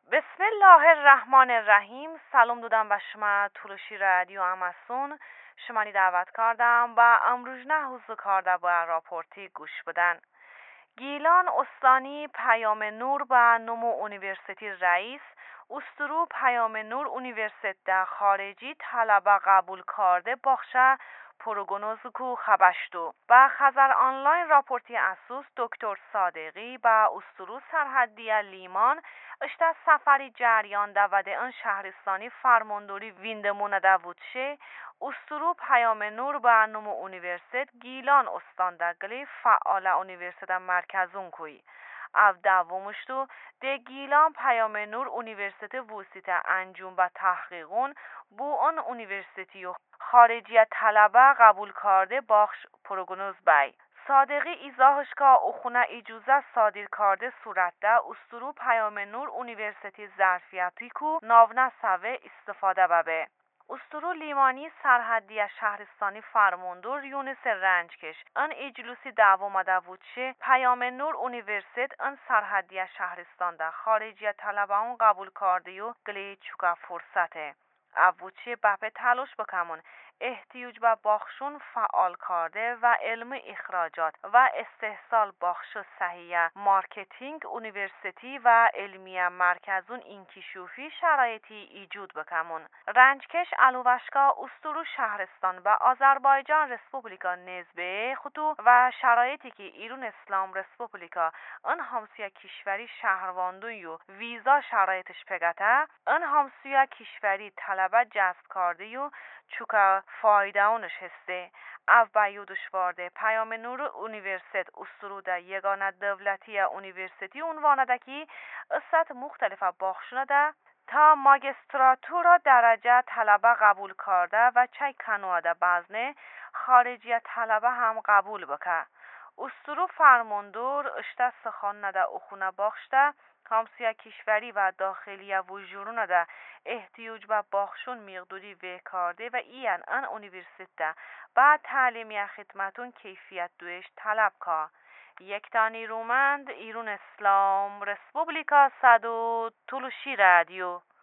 بسم الله الرحمن الرحیم. سلام دادم به شما تولشی رادیو اماسون. شمانی دعوت کردم و امروز نه حضور کرده با راپورتی گوش بدن. گیلان استانی پیام نور به نمو اونیورسیتی رئیس استرو پیام نور اونیورسیته خارجی طلبه قبول کرده باخشه پروگنوزکو خبشتو و خزر آنلاین راپورتی اسوس دکتر صادقی به استرو سرحدی لیمان اشته سفری جریان دوده ان شهرستانی فرماندوری ویندمونه دوودشه استرو پیام نور به نمو اونیورسیت گیلان استاندگلی فعال اونیورسیت مرکزون کوی او دومشتو ده گیلان پیام نور اونیورسیت وسیت انجوم و تحقیقون بو اون اونیورسیتی و خارجی طلبه قبول کرده باخش پروگنوز بای صادقی ایزاهش که اخونه اجازه صادر کرده صورت استرو پیام نور اونیورسیتی ظرفیتی کو ناونه سوه استفاده ببه استرو لیمانی سرحدی شهرستانی فرماندور یونس رنجکش ان اجلوسی دعوا مدوودشه پیام نور اونیورسیت ان سرحدی شهرستان ده خارجی طلبه اون قبول کرده و گلی چوکا فرصته اووچه بپه تلاش بکمون احتیاج به باخشون فعال کرده و علم اخراجات و استحصال باخش صحیح مارکتینگ اونیورسیتی و علمی مرکزون انکشافی شرایطی ایجود بکمون رنجکش الوشکا استرو شهرستان و آذربایجان رسپوبلیکا نزبه خطو و شرایطی که ایران اسلام رسپوبلیکا ان همسویا کشوری شهرواندوی و ویزا شرایطش پگته ان همسویا کشوری طلبه جذب کرده و چوکا فایده اونش هسته او بیودش وارده پیام نور اونیورسیت استرو ده یگانه دولتی اونیورسیتی عنوانه که استاد مختلفه باخشونه ده تا ماگستراتورا درجه طلبه قبول کرده و چای کنواده بزنه خارجی طلبه هم قبول بکه استرو فرماندور اشته سخان نده اخونه باخشته همسویا کشوری و داخلی وجورونه ده احتیاج به باخشون مقدوری وی کرده و این ان اونیورسیته بعد تعلیمی خدمتون کیفیت دویش طلب که یک تانی رومند ایران اسلام رسپوبلیکا صدو تولوشی رادیو